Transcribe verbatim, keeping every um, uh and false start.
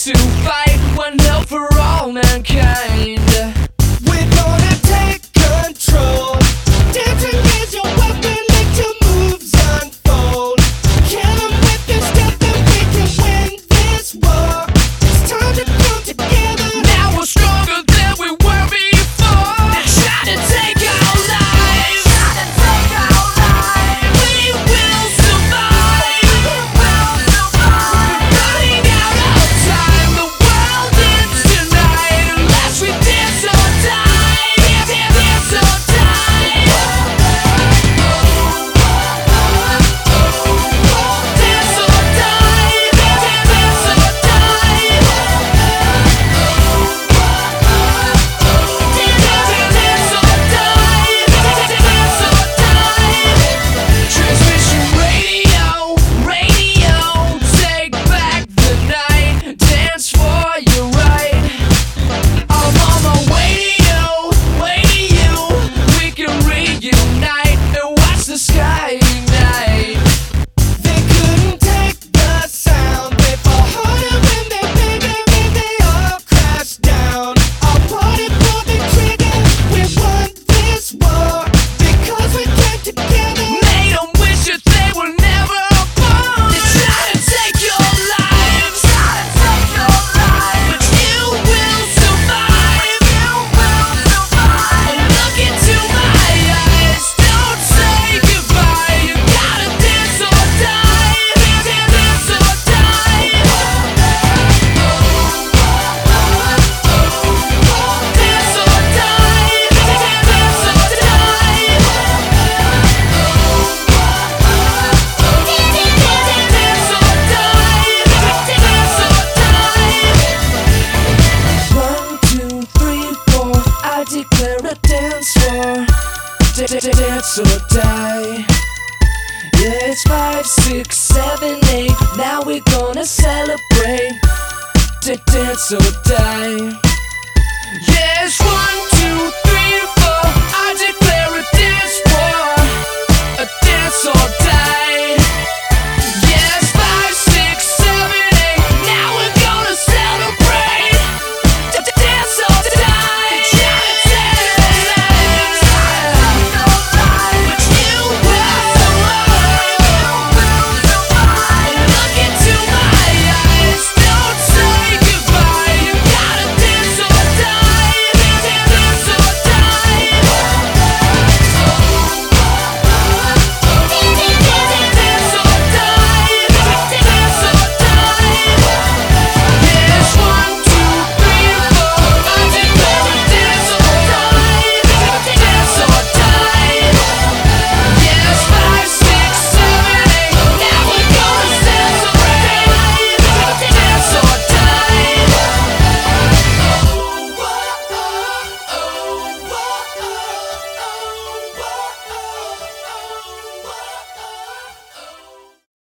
to fight one love for all mankind. We're gonna take control. Dancing is your weapon, let your moves unfold. Kill 'em with your step and we can win this war. It's time to come together. Now we're stronger than we were before. They're trying to take our lives. Trying to take our lives. We will survive. We will survive. We're running out of time. The world ends tonight unless we dance or die. Dance, dance or die. Dance or die. Dance, dance or die. Dance or die. Transmission radio, radio, take back the night. Dance for your right. I'm on my way to you, way to you. We can reunite and watch the sky ignite. They couldn't take the sound. They fall harder when they baby, when they all crash down. I'll party for the trigger. We won this war because we came together. Made 'em wish that they were never born. They try to take your lives, try to take your lives, but you will survive. You will survive. Look into my eyes, don't say goodbye. You gotta dance or die. Dance, dance or die. Dance or die. Dance or One, two, three, four, I declare a dance floor. Dance or die. Yeah, it's five, six, seven, eight. Now we're gonna celebrate. Dance or die. Yeah, it's one, two, three, four. I declare a dance floor. A dance or die.